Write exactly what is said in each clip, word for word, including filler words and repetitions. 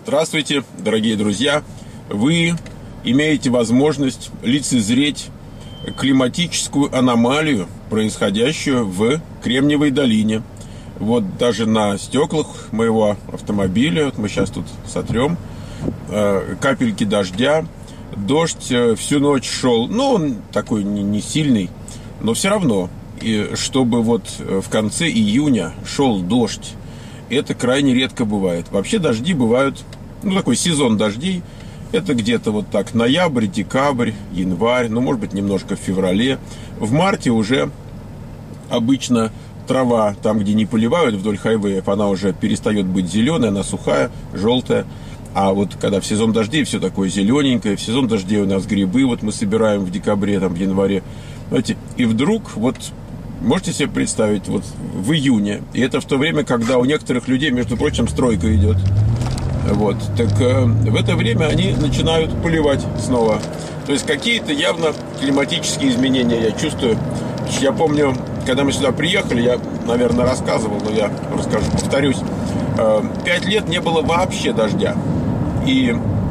Здравствуйте, дорогие друзья! Вы имеете возможность лицезреть климатическую аномалию, происходящую в Кремниевой долине. Вот даже на стеклах моего автомобиля, вот мы сейчас тут сотрем, капельки дождя. Дождь всю ночь шел, ну, он такой не, не сильный, но все равно. И чтобы вот в конце июня шел дождь, это крайне редко бывает. Вообще дожди бывают, ну, такой сезон дождей. Это где-то вот так ноябрь, декабрь, январь, ну, может быть, немножко в феврале. В марте уже обычно трава, там, где не поливают вдоль хайвеев, она уже перестает быть зеленой, она сухая, желтая. А вот когда в сезон дождей все такое зелененькое, в сезон дождей у нас грибы, вот мы собираем в декабре, там, в январе. Знаете, и вдруг, вот, можете себе представить, вот в июне, и это в то время, когда у некоторых людей, между прочим, стройка идет. Вот, так э, в это время они начинают поливать снова. То есть какие-то явно климатические изменения я чувствую. Я помню, когда мы сюда приехали, я, наверное, рассказывал, но я расскажу, повторюсь. Э, пять лет не было вообще дождя. И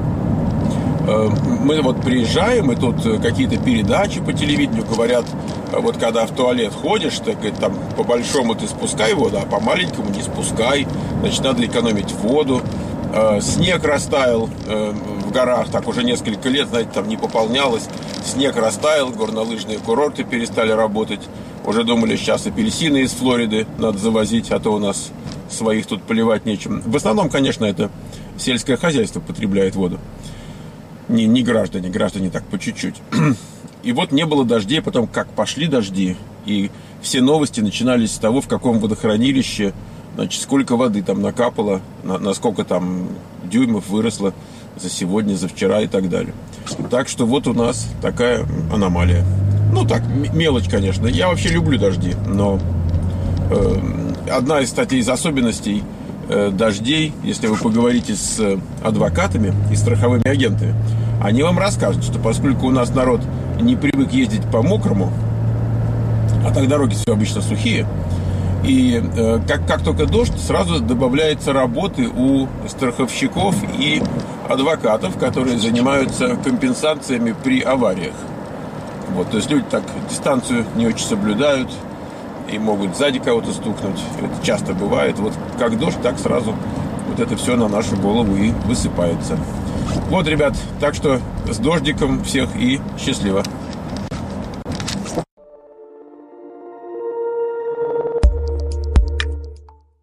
э, мы вот приезжаем, и тут какие-то передачи по телевидению говорят, вот когда в туалет ходишь, так там по большому ты спускай воду, а по маленькому не спускай. Значит, надо экономить воду. Снег растаял в горах, так уже несколько лет, знаете, там не пополнялось. Снег растаял, горнолыжные курорты перестали работать. Уже думали, сейчас апельсины из Флориды надо завозить, а то у нас своих тут поливать нечем. В основном, конечно, это сельское хозяйство потребляет воду. Не, не граждане, граждане так по чуть-чуть. И вот не было дождей, потом как пошли дожди, и все новости начинались с того, в каком водохранилище, значит, сколько воды там накапало, на, на сколько там дюймов выросло за сегодня, за вчера и так далее. Так что вот у нас такая аномалия. Ну так, мелочь, конечно. Я вообще люблю дожди, но э, одна из, кстати, из особенностей э, дождей, если вы поговорите с адвокатами и страховыми агентами, они вам расскажут, что поскольку у нас народ не привык ездить по мокрому, а так дороги все обычно сухие, и э, как, как только дождь, сразу добавляется работы у страховщиков и адвокатов, которые занимаются компенсациями при авариях. Вот, то есть люди так дистанцию не очень соблюдают и могут сзади кого-то стукнуть. Это часто бывает. Вот как дождь, так сразу вот это все на нашу голову и высыпается. Вот, ребят, так что с дождиком всех и счастливо.